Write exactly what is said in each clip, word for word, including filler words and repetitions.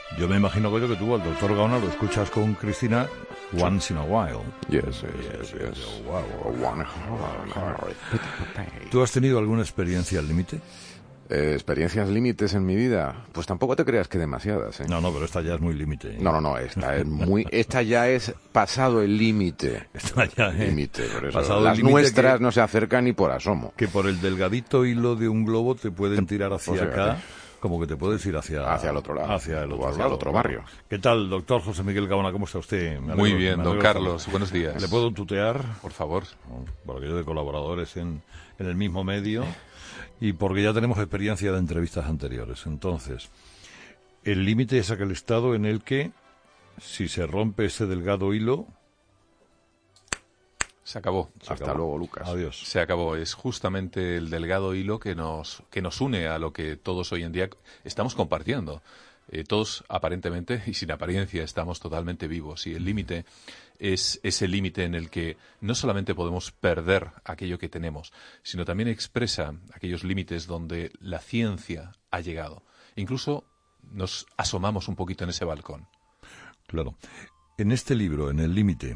Yo me imagino, Goyo, que tú al doctor Gaona lo escuchas con Cristina once in a while. Yes, yes, yes, yes. Wow, wow. ¿Tú has tenido alguna experiencia al límite? Eh, ¿Experiencias límites en mi vida? Pues tampoco te creas que demasiadas, ¿eh? No, no, pero esta ya es muy límite, ¿eh? No, no, no, esta es muy, esta ya es pasado el límite. Esta ya es límite, por eso. pasado Las el límite nuestras que, no se acercan ni por asomo. Que por el delgadito hilo de un globo te pueden tirar hacia o sea, acá, que... como que te puedes ir hacia... Hacia el otro lado. Hacia el otro, o hacia lado, el otro barrio. ¿Qué tal, doctor José Miguel Gaona? ¿Cómo está usted? Alegro, Muy bien, don Carlos. Estar. Buenos días. ¿Le puedo tutear? Por favor. Porque yo de colaboradores en, en el mismo medio y porque ya tenemos experiencia de entrevistas anteriores. Entonces, el límite es aquel estado en el que, si se rompe ese delgado hilo... Se acabó. Se Hasta acabó. luego, Lucas. Adiós. Se acabó. Es justamente el delgado hilo que nos, que nos une a lo que todos hoy en día estamos compartiendo. Eh, todos, aparentemente, y sin apariencia, estamos totalmente vivos. Y el límite es ese límite en el que no solamente podemos perder aquello que tenemos, sino también expresa aquellos límites donde la ciencia ha llegado. Incluso nos asomamos un poquito en ese balcón. Claro. En este libro, en El límite,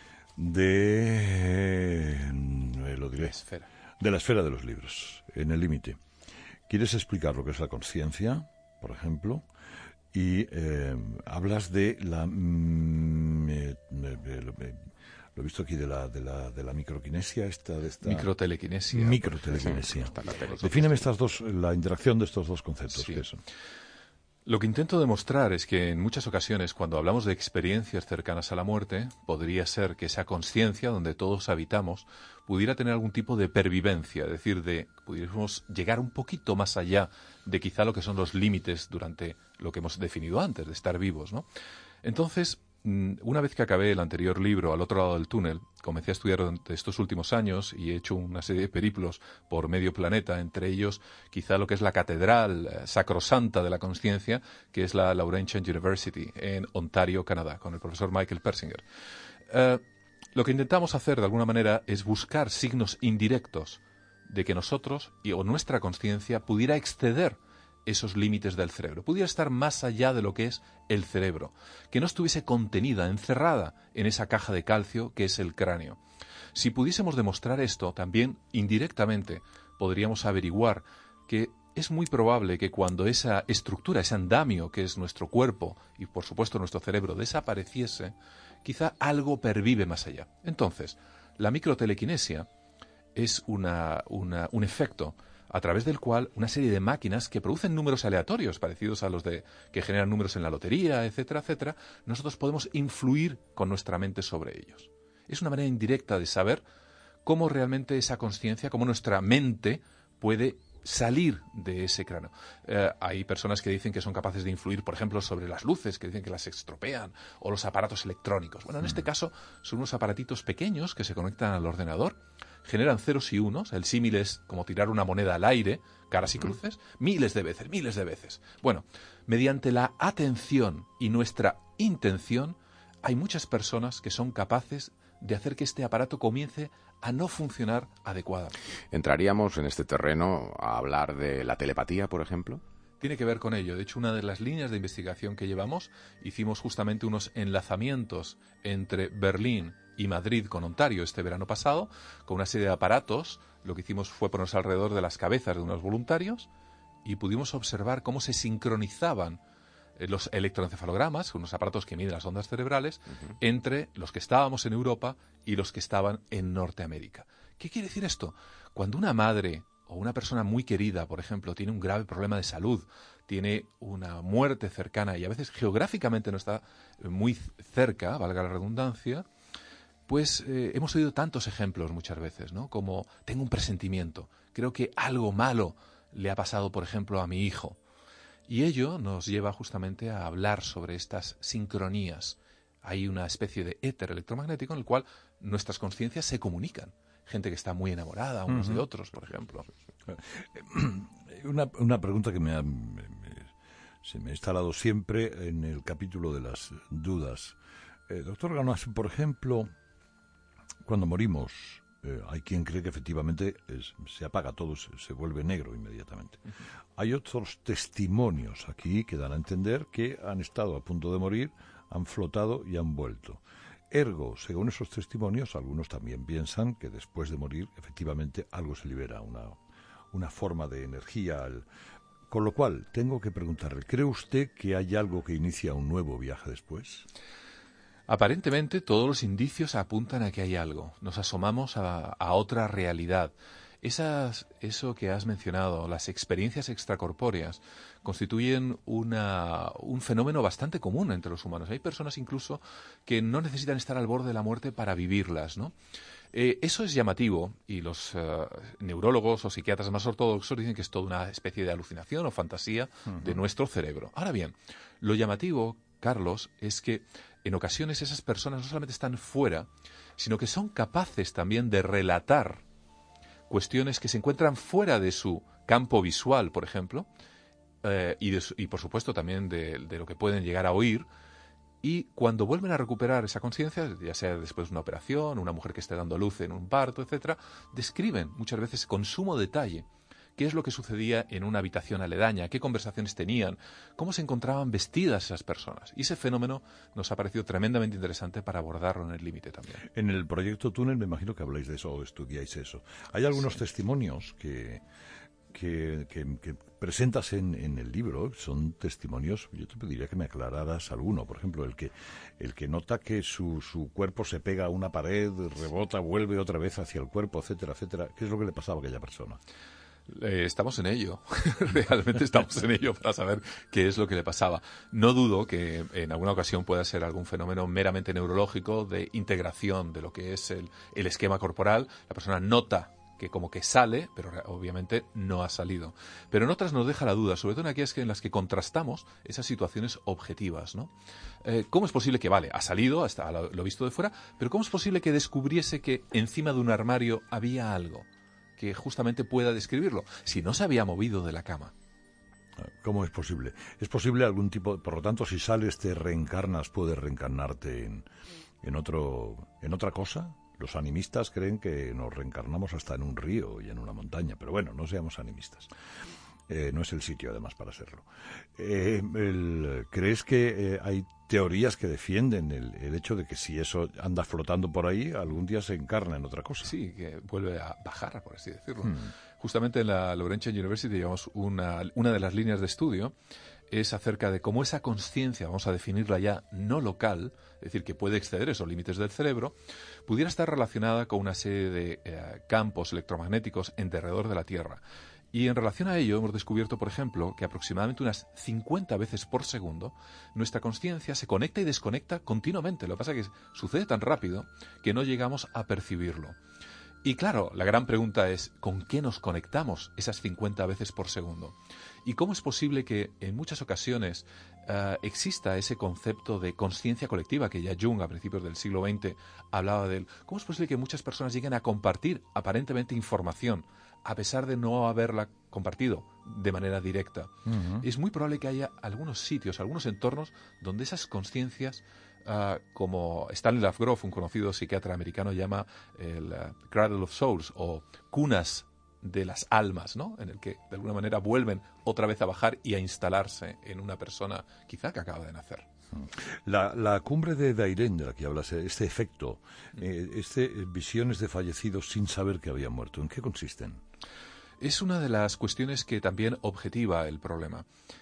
de... Eh, lo diré. Esfera. De la esfera de los libros, en El límite. ¿Quieres explicar lo que es la conciencia, por ejemplo? Y eh, hablas de la... Mm, eh, eh, eh, eh, lo he visto aquí de la de la, de la microquinesia, esta, de esta... Microtelequinesia. Microtelequinesia. Sí, Defíneme estas dos, la interacción de estos dos conceptos. Sí. ¿Qué son? Lo que intento demostrar es que en muchas ocasiones, cuando hablamos de experiencias cercanas a la muerte, podría ser que esa conciencia donde todos habitamos pudiera tener algún tipo de pervivencia, es decir, de pudiéramos llegar un poquito más allá de quizá lo que son los límites durante lo que hemos definido antes, de estar vivos, ¿no? Entonces, una vez que acabé el anterior libro, Al otro lado del túnel, comencé a estudiar durante estos últimos años y he hecho una serie de periplos por medio planeta, entre ellos quizá lo que es la catedral eh, sacrosanta de la conciencia, que es la Laurentian University en Ontario, Canadá, con el profesor Michael Persinger. Eh, lo que intentamos hacer de alguna manera es buscar signos indirectos de que nosotros y, o nuestra conciencia pudiera exceder esos límites del cerebro, pudiera estar más allá de lo que es el cerebro, que no estuviese contenida, encerrada en esa caja de calcio que es el cráneo. Si pudiésemos demostrar esto, también indirectamente podríamos averiguar que es muy probable que cuando esa estructura, ese andamio que es nuestro cuerpo y por supuesto nuestro cerebro desapareciese, quizá algo pervive más allá. Entonces, la microtelequinesia es una, una, un efecto a través del cual una serie de máquinas que producen números aleatorios, parecidos a los de que generan números en la lotería, etcétera, etcétera, nosotros podemos influir con nuestra mente sobre ellos. Es una manera indirecta de saber cómo realmente esa conciencia, cómo nuestra mente puede salir de ese cráneo. Eh, hay personas que dicen que son capaces de influir, por ejemplo, sobre las luces, que dicen que las estropean, o los aparatos electrónicos. Bueno, en este caso son unos aparatitos pequeños que se conectan al ordenador, generan ceros y unos, el símil es como tirar una moneda al aire, caras y cruces, miles de veces, miles de veces. Bueno, mediante la atención y nuestra intención, hay muchas personas que son capaces de hacer que este aparato comience a no funcionar adecuadamente. ¿Entraríamos en este terreno a hablar de la telepatía, por ejemplo? Tiene que ver con ello. De hecho, una de las líneas de investigación que llevamos, hicimos justamente unos enlazamientos entre Berlín y Madrid con Ontario este verano pasado, con una serie de aparatos. Lo que hicimos fue ponernos alrededor de las cabezas de unos voluntarios y pudimos observar cómo se sincronizaban los electroencefalogramas, unos aparatos que miden las ondas cerebrales, uh-huh. entre los que estábamos en Europa y los que estaban en Norteamérica. ¿Qué quiere decir esto? Cuando una madre o una persona muy querida, por ejemplo, tiene un grave problema de salud, tiene una muerte cercana y a veces geográficamente no está muy cerca, valga la redundancia, pues eh, hemos oído tantos ejemplos muchas veces, ¿no? Como tengo un presentimiento, creo que algo malo le ha pasado, por ejemplo, a mi hijo. Y ello nos lleva justamente a hablar sobre estas sincronías. Hay una especie de éter electromagnético en el cual nuestras conciencias se comunican. Gente que está muy enamorada unos uh-huh. de otros, por ejemplo. Una, una pregunta que me ha, me, me, se me ha instalado siempre en el capítulo de las dudas. Eh, doctor Gaona, por ejemplo, cuando morimos, eh, hay quien cree que efectivamente es, se apaga todo, se, se vuelve negro inmediatamente. Uh-huh. Hay otros testimonios aquí que dan a entender que han estado a punto de morir, han flotado y han vuelto. Ergo, según esos testimonios, algunos también piensan que después de morir, efectivamente, algo se libera, una, una forma de energía. Al... Con lo cual, tengo que preguntarle, ¿cree usted que hay algo que inicia un nuevo viaje después? Aparentemente, todos los indicios apuntan a que hay algo. Nos asomamos a, a otra realidad. Esas, eso que has mencionado, las experiencias extracorpóreas, constituyen una, un fenómeno bastante común entre los humanos. Hay personas incluso que no necesitan estar al borde de la muerte para vivirlas, ¿no? Eh, eso es llamativo y los uh, neurólogos o psiquiatras más ortodoxos dicen que es toda una especie de alucinación o fantasía uh-huh. de nuestro cerebro. Ahora bien, lo llamativo, Carlos, es que en ocasiones esas personas no solamente están fuera, sino que son capaces también de relatar cuestiones que se encuentran fuera de su campo visual, por ejemplo, eh, y, de, y por supuesto también de, de lo que pueden llegar a oír, y cuando vuelven a recuperar esa conciencia, ya sea después de una operación, una mujer que esté dando luz en un parto, etcétera, describen muchas veces con sumo detalle qué es lo que sucedía en una habitación aledaña, qué conversaciones tenían, cómo se encontraban vestidas esas personas. Y ese fenómeno nos ha parecido tremendamente interesante para abordarlo en el límite también. En el proyecto Túnel me imagino que habláis de eso o estudiáis eso. Hay algunos sí. testimonios que, que, que, que presentas en, en el libro, son testimonios, yo te pediría que me aclararas alguno. Por ejemplo, el que, el que nota que su, su cuerpo se pega a una pared, rebota, vuelve otra vez hacia el cuerpo, etcétera, etcétera. ¿Qué es lo que le pasaba a aquella persona? Eh, estamos en ello, realmente estamos en ello para saber qué es lo que le pasaba. No dudo que en alguna ocasión pueda ser algún fenómeno meramente neurológico de integración de lo que es el, el esquema corporal. La persona nota que como que sale, pero obviamente no ha salido. Pero en otras nos deja la duda, sobre todo en aquellas que, en las que contrastamos esas situaciones objetivas, ¿no? Eh, ¿Cómo es posible que, vale, ha salido, hasta lo, lo visto de fuera, pero cómo es posible que descubriese que encima de un armario había algo que justamente pueda describirlo, si no se había movido de la cama? ¿Cómo es posible? ¿Es posible algún tipo, por lo tanto, si sales te reencarnas, puedes reencarnarte en, en otro, en otra cosa? Los animistas creen que nos reencarnamos hasta en un río y en una montaña, pero bueno, no seamos animistas. Eh, no es el sitio, además, para serlo. Eh, el, ¿Crees que eh, hay teorías que defienden el, el hecho de que si eso anda flotando por ahí, algún día se encarna en otra cosa? Sí, que vuelve a bajar, por así decirlo. Hmm. Justamente en la Laurentian University llevamos una, una de las líneas de estudio es acerca de cómo esa conciencia, vamos a definirla ya no local, es decir, que puede exceder esos límites del cerebro, pudiera estar relacionada con una serie de eh, campos electromagnéticos en derredor de la Tierra. Y en relación a ello hemos descubierto, por ejemplo, que aproximadamente unas cincuenta veces por segundo nuestra conciencia se conecta y desconecta continuamente. Lo que pasa es que sucede tan rápido que no llegamos a percibirlo. Y claro, la gran pregunta es, ¿con qué nos conectamos esas cincuenta veces por segundo? ¿Y cómo es posible que en muchas ocasiones uh, exista ese concepto de conciencia colectiva que ya Jung a principios del siglo veinte hablaba de él? ¿Cómo es posible que muchas personas lleguen a compartir aparentemente información a pesar de no haberla compartido de manera directa? Uh-huh. Es muy probable que haya algunos sitios, algunos entornos donde esas conciencias, uh, como Stanislav Grof, un conocido psiquiatra americano, llama el uh, Cradle of Souls, o cunas de las almas, ¿no? En el que de alguna manera vuelven otra vez a bajar y a instalarse en una persona quizá que acaba de nacer. La, la cumbre de Dairén, de la que hablas, este efecto, eh, este visiones de fallecidos sin saber que habían muerto, ¿en qué consisten? Es una de las cuestiones que también objetiva el problema.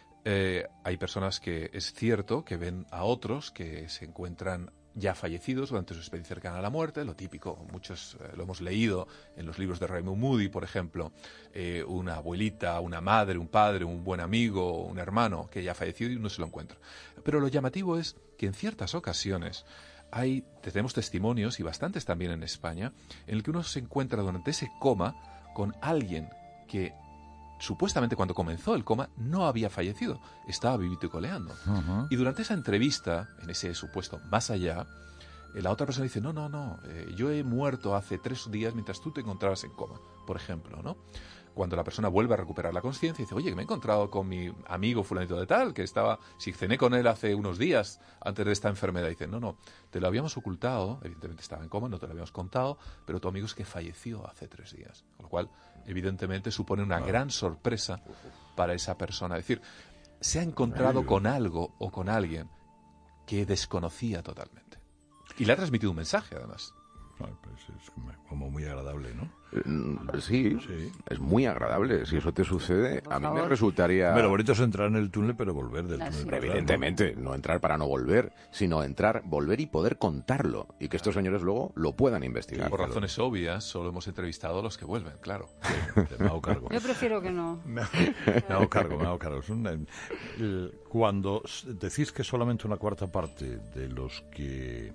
Eh, hay personas que es cierto que ven a otros que se encuentran ya fallecidos durante su experiencia cercana a la muerte, lo típico, muchos eh, lo hemos leído en los libros de Raymond Moody, por ejemplo, eh, una abuelita, una madre, un padre, un buen amigo, un hermano que ya ha fallecido y uno se lo encuentra. Pero lo llamativo es que en ciertas ocasiones hay, tenemos testimonios, y bastantes también en España, en el que uno se encuentra durante ese coma con alguien que supuestamente cuando comenzó el coma no había fallecido, estaba vivito y coleando. Uh-huh. Y durante esa entrevista, en ese supuesto más allá, eh, la otra persona dice, no, no, no, eh, yo he muerto hace tres días mientras tú te encontrabas en coma, por ejemplo, ¿no? cuando la persona vuelve a recuperar la conciencia y dice, oye, que me he encontrado con mi amigo fulanito de tal, que estaba, si cené con él hace unos días antes de esta enfermedad. Y dice, no, no, te lo habíamos ocultado, evidentemente estaba en coma, no te lo habíamos contado, pero tu amigo es que falleció hace tres días. Con lo cual, evidentemente, supone una gran sorpresa para esa persona. Es decir, se ha encontrado con algo o con alguien que desconocía totalmente. Y le ha transmitido un mensaje, además. Pues es como muy agradable, ¿no? Eh, sí, sí, es muy agradable. Si eso te sucede, Por a mí favor. me resultaría... Pero lo bonito es entrar en el túnel, pero volver del Ah, túnel. sí. para atrás, Evidentemente, no entrar para no volver, sino entrar, volver y poder contarlo. Y que estos señores luego lo puedan investigar. Por razones obvias, solo hemos entrevistado a los que vuelven, claro. ¿no? Me hago cargo. Yo prefiero que no. Me hago cargo, me hago cargo. Es una- el- cuando s- decís que solamente una cuarta parte de los que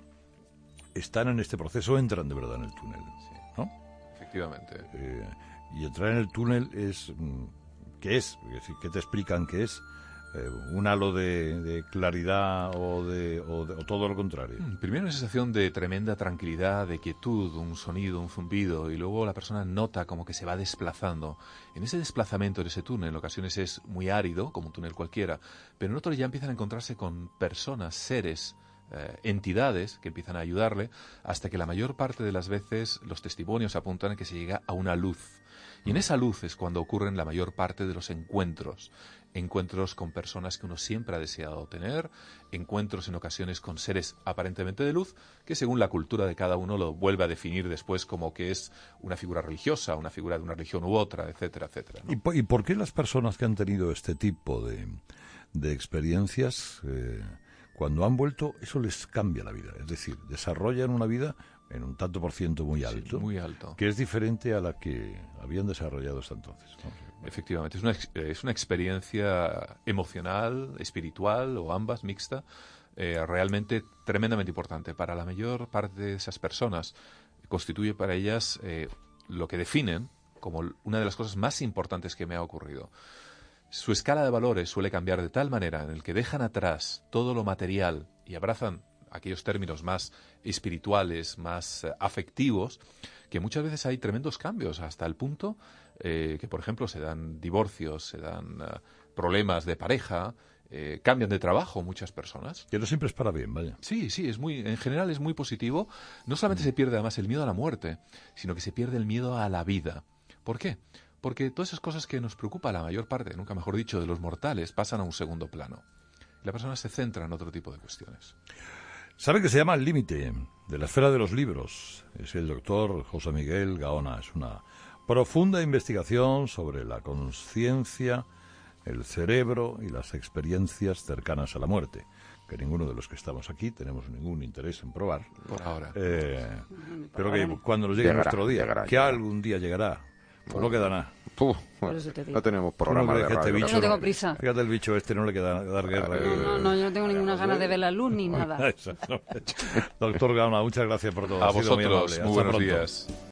están en este proceso entran de verdad en el túnel, ¿no? Efectivamente. Eh, y entrar en el túnel es... mm, ¿qué es? Es decir, ¿qué te explican qué es? Eh, ¿Un halo de, de claridad o, de, o, de- o todo lo contrario? Mm, Primero una sensación de tremenda tranquilidad, de quietud, un sonido, un zumbido, y luego la persona nota como que se va desplazando. En ese desplazamiento, en ese túnel, en ocasiones es muy árido, como un túnel cualquiera, pero en otros ya empiezan a encontrarse con personas, seres, eh, entidades que empiezan a ayudarle, hasta que la mayor parte de las veces los testimonios apuntan a que se llega a una luz. Y en esa luz es cuando ocurren la mayor parte de los encuentros. Encuentros con personas que uno siempre ha deseado tener, encuentros en ocasiones con seres aparentemente de luz, que según la cultura de cada uno lo vuelve a definir después como que es una figura religiosa, una figura de una religión u otra, etcétera, etcétera, ¿no? ¿Y, po- y por qué las personas que han tenido este tipo de, de experiencias, eh, cuando han vuelto, eso les cambia la vida? Es decir, desarrollan una vida en un tanto por ciento muy alto, Sí, muy alto. que es diferente a la que habían desarrollado hasta entonces, ¿no? Efectivamente, es una, ex- es una experiencia emocional, espiritual o ambas, mixta, eh, realmente tremendamente importante. Para la mayor parte de esas personas constituye para ellas eh, lo que definen como una de las cosas más importantes que me ha ocurrido. Su escala de valores suele cambiar de tal manera en el que dejan atrás todo lo material y abrazan aquellos términos más espirituales, más eh, afectivos, que muchas veces hay tremendos cambios, hasta el punto eh, que, por ejemplo, se dan divorcios, se dan eh, problemas de pareja, eh, cambian de trabajo muchas personas. Que no siempre es para bien, vaya. Sí, sí, es muy, en general es muy positivo. No solamente se pierde además el miedo a la muerte, sino que se pierde el miedo a la vida. ¿Por qué? Porque todas esas cosas que nos preocupa a la mayor parte, nunca mejor dicho, de los mortales, pasan a un segundo plano. Y la persona se centra en otro tipo de cuestiones. ¿Sabe que se llama El Límite? De la esfera de los libros. Es el doctor José Miguel Gaona. Es una profunda investigación sobre la conciencia, el cerebro y las experiencias cercanas a la muerte, que ninguno de los que estamos aquí tenemos ningún interés en probar. Por ahora. Eh, pero que cuando nos llegue Llegará, nuestro día, llegará, que llegará. algún día llegará, pues no queda nada. Puf, Por eso te digo. no tenemos Tú no programa crees de que este radio. bicho Yo no tengo prisa. Fíjate, el bicho este no le queda dar guerra. No, no, no, yo no tengo ninguna ganas de ver la luz ni nada. Exactamente. Doctor Gaona, muchas gracias por todo. A Ha sido muy vosotros, amable. muy Hasta buenos pronto. días.